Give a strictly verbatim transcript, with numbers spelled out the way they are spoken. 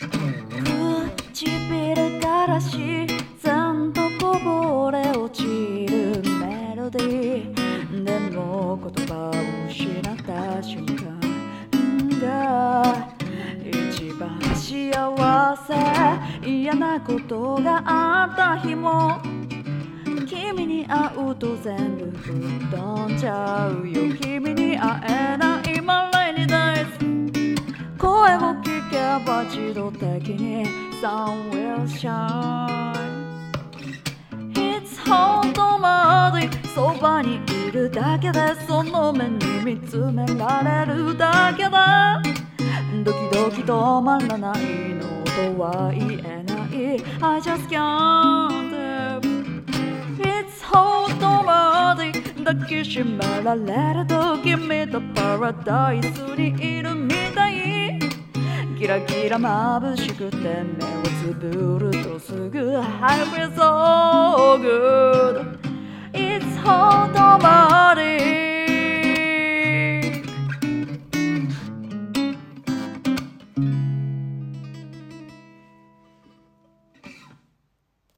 唇から自然とこぼれ落ちるメロディーでも言葉を失った瞬間が一番幸せ嫌なことがあった日も君に会うと全部吹っ飛んじゃうよ君に会えないまれに大好き声を聞けば自動的に Sun will shine It's automatic そばにいるだけでその目に見つめられるだけだドキドキ止まらないのとは言えない I just can't It's automatic 抱きしめられると君とパラダイスにいるみたいキラキラ眩しくて目をつぶるとすぐ I feel so good It's automatic